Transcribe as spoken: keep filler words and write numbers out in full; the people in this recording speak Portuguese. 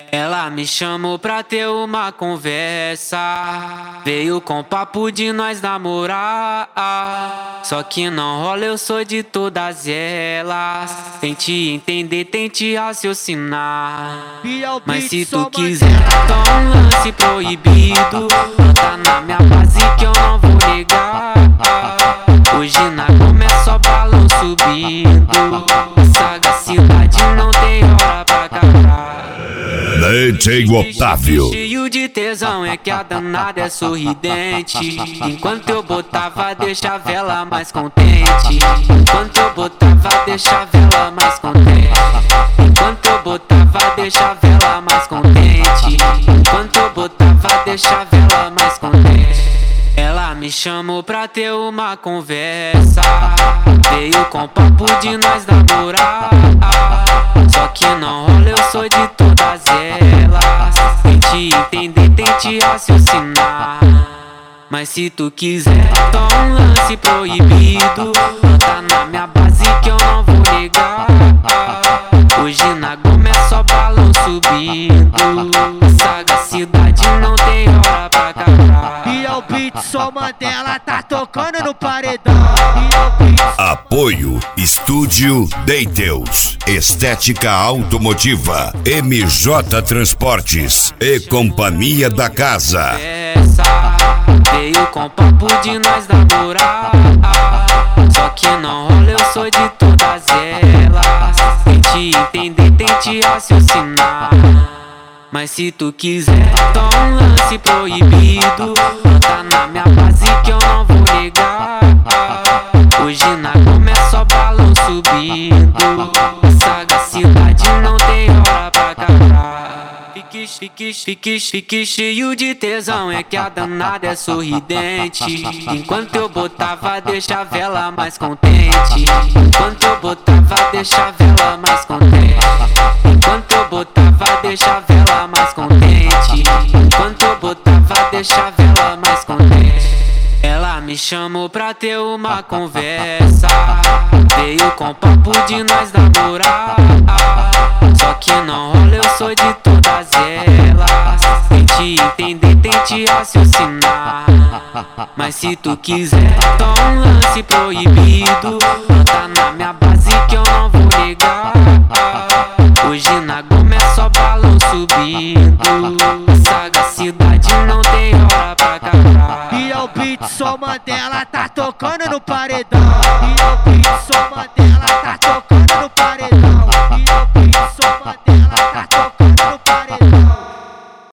Ela me chamou pra ter uma conversa, veio com papo de nós namorar. Só que não rola, eu sou de todas elas. Tente entender, tente raciocinar. Mas se tu quiser, então um lance proibido. Bota na minha base que eu não vou negar. Hoje na Goma é só balão subindo. Sagacidade não tem hora pra acabar. D J Otávio. Cheio de tesão, é que a danada é sorridente. Enquanto eu botava, deixa a vela mais contente. Enquanto eu botava, deixa a vela mais contente. Enquanto eu botava, deixa a vela mais contente. Enquanto eu botava, deixa a vela mais contente. Ela me chamou pra ter uma conversa, veio com papo de nós namorar. Só que não rola, eu sou de todas elas. Tente entender, tente raciocinar. Mas se tu quiser, então um lance proibido. Bota na minha base que eu não vou negar. Hoje na Goma é só balão subindo. Sagacidade não tem hora pra acabar. E é o beat, só Mandela tá tocando no paredão. Apoio Estúdio Deiteus, Estética Automotiva, M J Transportes e Companhia da Casa. Veio com papo de nós namorar. Só que não rola, eu sou de todas elas. Tente entender, tente raciocinar. Mas se tu quiser, então um lance proibido. Bota na minha base que eu não vou negar. Hoje na Goma é só balão subindo. Sagacidade não tem hora pra acabar. Fique, fique, fique, fique cheio de tesão, é que a danada é sorridente. Enquanto eu botava, deixa a vela mais contente. Enquanto eu botava, deixa a vela mais contente. Enquanto eu botava, deixa a vela mais contente. Enquanto eu botava, deixa a vela mais contente. Ela me chamou pra ter uma conversa, veio com papo de nós namorar. Só que não rola, eu sou de todas elas. Tente entender, tente raciocinar. Mas se tu quiser, então um lance proibido. Bota na minha base que eu não vou negar. Hoje na Goma é só balão subindo. Sagacidade não tem hora pra acabar. E é o beat, só Mandela tá tocando no paredão. E é o beat, só Mandela.